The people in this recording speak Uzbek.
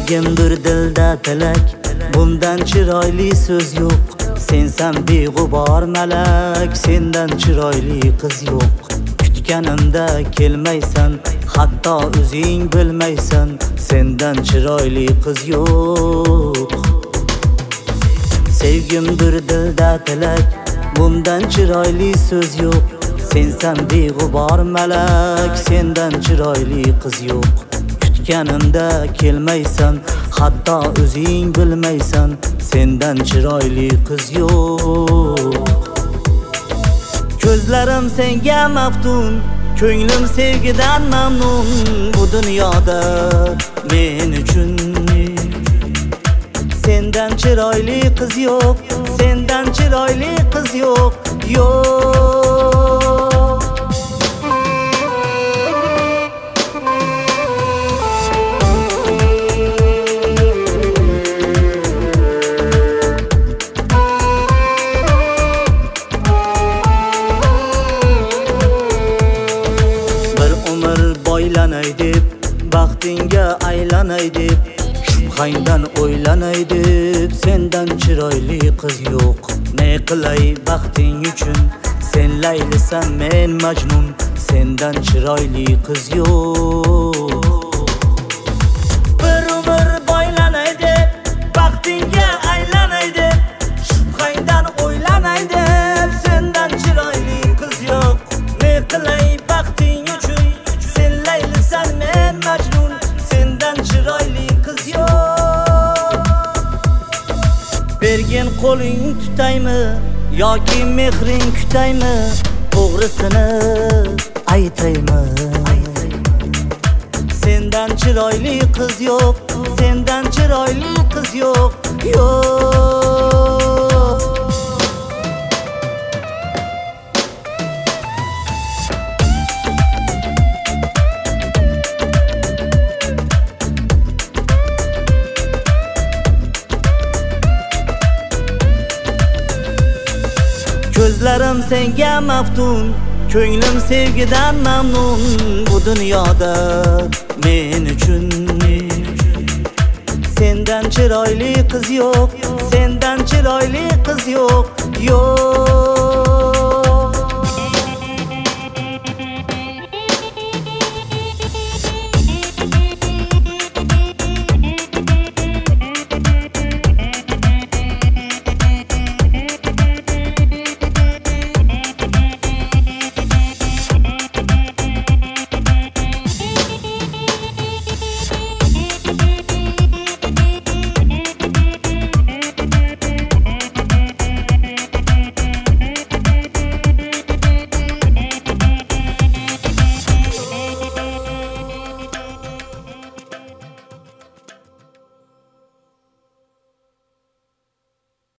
Sevgimdir dilda tilak, bundan chiroyli so'z yo'q. Sensan beg'ubor malak, sendan chiroyli qiz yo'q. Kutganimda kelmaysan, hatto o'zing bilmaysan, sendan chiroyli qiz yo'q. Sevgimdir dilda tilak, bundan chiroyli so'z yo'q. Sensan beg'ubor malak, sendan chiroyli qiz yo'q. Kutganimda kelmaysan, hatto o'zing bilmaysan, sendan chiroyli qiz yo'q. Ko'zlarim senga maftun, ko'nglim sevgidan mamnun. Bu dunyoda men uchun sendan chiroyli qiz yo'q, sendan chiroyli qiz yo'q, yo'q. Boylanay deb, baxtingga aylanay deb, shubhangdan o'ylanay deb, sendan chiroyli qiz yo'q. Ne qilay baxting uchun, sen laylisan men majnun, sendan chiroyli qiz yo'q. Bir umr boylanay deb, baxtingga aylanay deb, shubhangdan o'ylanay deb, sendan chiroyli qiz yo'q. Ne qilay baxting uchun, sen men majnun, sendan chiroyli qiz yo'q. Bergin qo'ling tutaymi yoki mehring kutaymi, to'g'risini aytaymi? Sendan chiroyli qiz yo'q, sendan chiroyli qiz yo'q, yo'q. Ko'zlarim senga maftun, ko'nglim sevgidan mamnun. Bu dunyoda men uchun sendan chiroyli qiz yo'q, sendan chiroyli qiz yo'q, yo'q.